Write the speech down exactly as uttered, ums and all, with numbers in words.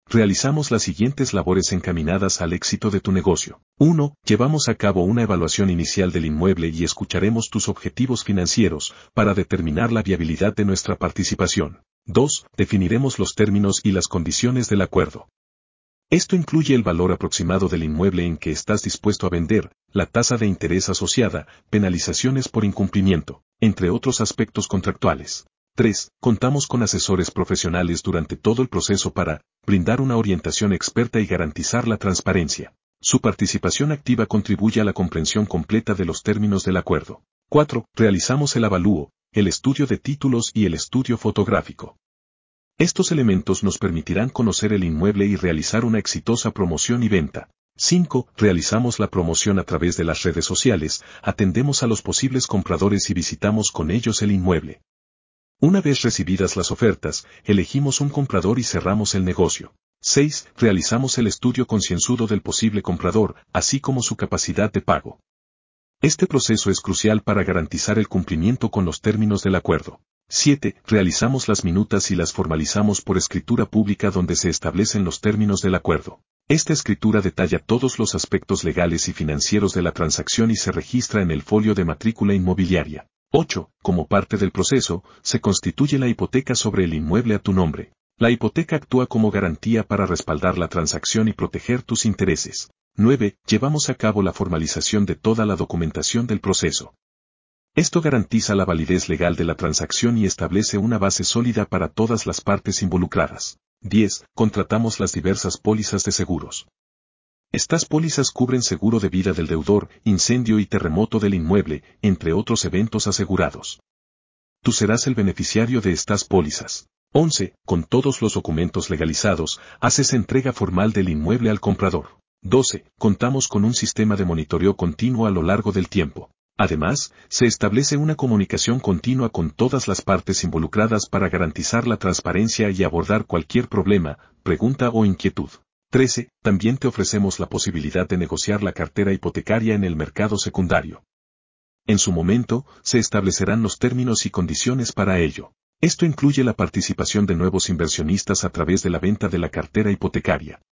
realizamos las siguientes labores encaminadas al éxito de tu negocio. uno. Llevamos a cabo una evaluación inicial del inmueble y escucharemos tus objetivos financieros para determinar la viabilidad de nuestra participación. dos. Definiremos los términos y las condiciones del acuerdo. Esto incluye el valor aproximado del inmueble en que estás dispuesto a vender, la tasa de interés asociada, penalizaciones por incumplimiento, entre otros aspectos contractuales. tres. Contamos con asesores profesionales durante todo el proceso para brindar una orientación experta y garantizar la transparencia. Su participación activa contribuye a la comprensión completa de los términos del acuerdo. cuatro. Realizamos el avalúo, el estudio de títulos y el estudio fotográfico. Estos elementos nos permitirán conocer el inmueble y realizar una exitosa promoción y venta. cinco. Realizamos la promoción a través de las redes sociales, atendemos a los posibles compradores y visitamos con ellos el inmueble. Una vez recibidas las ofertas, elegimos un comprador y cerramos el negocio. seis. Realizamos el estudio concienzudo del posible comprador, así como su capacidad de pago. Este proceso es crucial para garantizar el cumplimiento con los términos del acuerdo. siete. Realizamos las minutas y las formalizamos por escritura pública donde se establecen los términos del acuerdo. Esta escritura detalla todos los aspectos legales y financieros de la transacción y se registra en el folio de matrícula inmobiliaria. ocho. Como parte del proceso, se constituye la hipoteca sobre el inmueble a tu nombre. La hipoteca actúa como garantía para respaldar la transacción y proteger tus intereses. nueve. Llevamos a cabo la formalización de toda la documentación del proceso. Esto garantiza la validez legal de la transacción y establece una base sólida para todas las partes involucradas. diez. Contratamos las diversas pólizas de seguros. Estas pólizas cubren seguro de vida del deudor, incendio y terremoto del inmueble, entre otros eventos asegurados. Tú serás el beneficiario de estas pólizas. once. Con todos los documentos legalizados, haces entrega formal del inmueble al comprador. doce. Contamos con un sistema de monitoreo continuo a lo largo del tiempo. Además, se establece una comunicación continua con todas las partes involucradas para garantizar la transparencia y abordar cualquier problema, pregunta o inquietud. trece. También te ofrecemos la posibilidad de negociar la cartera hipotecaria en el mercado secundario. En su momento, se establecerán los términos y condiciones para ello. Esto incluye la participación de nuevos inversionistas a través de la venta de la cartera hipotecaria.